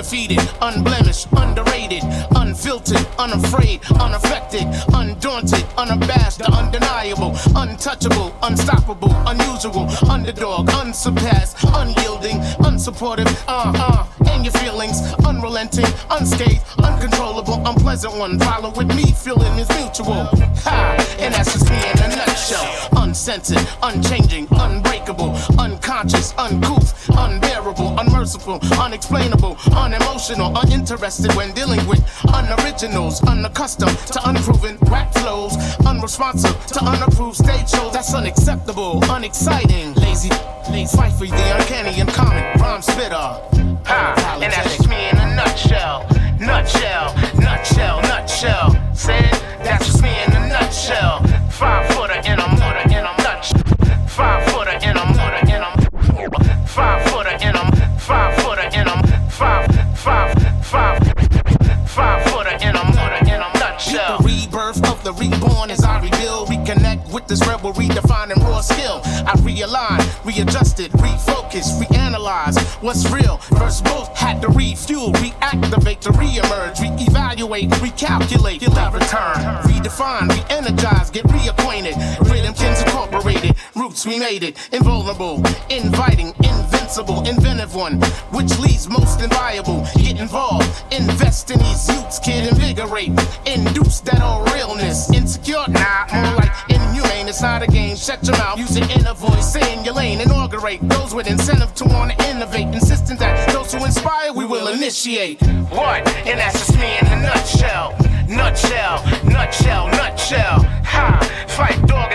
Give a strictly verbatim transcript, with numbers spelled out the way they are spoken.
undefeated, unblemished, underrated, unfiltered, unafraid, unaffected, undaunted, unabashed, the undeniable, untouchable, unstoppable, unusual, underdog, unsurpassed, unyielding, unsupportive, uh-uh, and your feelings, unrelenting, unscathed, uncontrollable, unpleasant one. Follow with me, feeling is mutual. Ha! And that's just me in a nutshell. Uncensored, unchanging, unbreakable, unconscious, uncouth, unbearable, unmerciful, unexplainable, unemotional, uninterested when dealing with unoriginals, unaccustomed to unproven rap flows, unresponsive to unapproved stage shows. That's unacceptable, unexciting, lazy, lazy, fight for the uncanny, uncommon, rhyme spitter. Ha! And that's just me in a nutshell. Nutshell, nutshell, nutshell. Said that's just me in a nutshell. Five footer in a mortar in a nutshell. Five footer in a mortar in a five footer in a five footer in a five five five five footer in a mortar in a nutshell. The rebirth of the reborn as I rebuild, reconnect with this rebel, redefining raw skill. I realign, readjusted, refocus, reanalyze what's real. First both had to refuel, reactivate to reemerge, reevaluate, recalculate, till I return, redefine, re-energize, get reacquainted. Rhythmkins incorporated, roots we made it, invulnerable, inviting, invincible, inventive one, which leads most inviolable. Get involved, invest in these youths, kid, invigorate, induce that all realness. Insecure, nah, more like inhumane. It's not a game. Shut your mouth, use your inner voice, stay in your lane, inaugurate those with incentive to want to innovate, insisting that those who inspire we will initiate. What? And that's just me in a nutshell. Nutshell, nutshell, nutshell. Ha! Fight dog